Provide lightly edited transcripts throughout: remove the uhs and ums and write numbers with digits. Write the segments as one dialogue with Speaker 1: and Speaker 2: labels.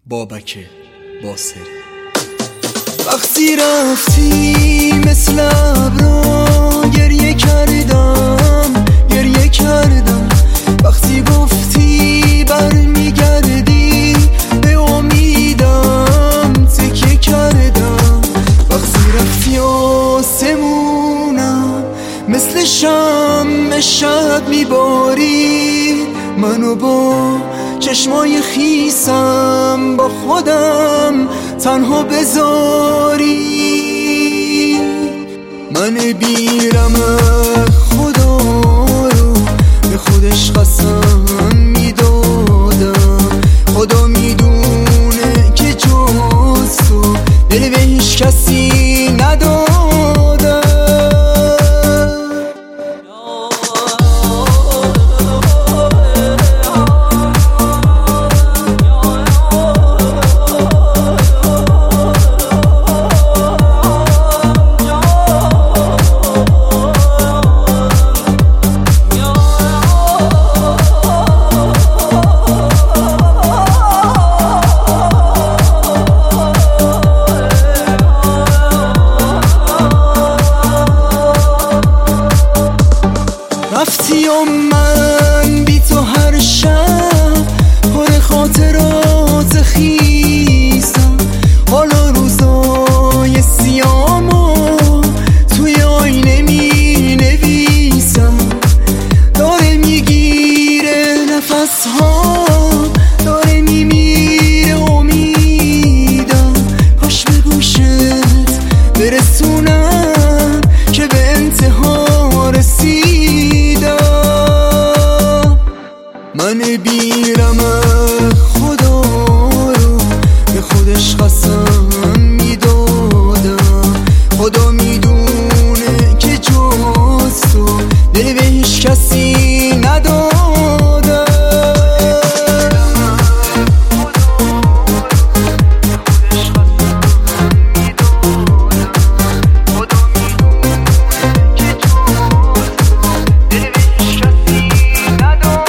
Speaker 1: بابک باسری.
Speaker 2: وقتی رفتی مثل ابرا گریه کردم وقتی گفتی برمیگردی به امیدم تکیه کردم. وقتی رفتی آسمونم مثل شمع شب میباری منو با چشمای خیسم با خودم تنها بذاری. من بیرم خدا رو به خودش قسم میدادم، خدا میدونه که جز تو دل به هیچ کسی ندادم. رفتی و من بی تو هر شب پر خاطرات خیسم، حالا روزای سیامو توی آینه می نویسم. داره میگیره نفس ها، داره میمیره امیدم، کاش به گوشت برسونم که به انتها رسیدم. من بیرم خدا رو به خودش قسم میدادم، خدا میدونه که جز تو دل به هیچ کسی ندادم.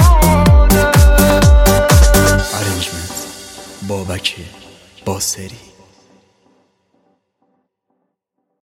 Speaker 1: بابک باسری.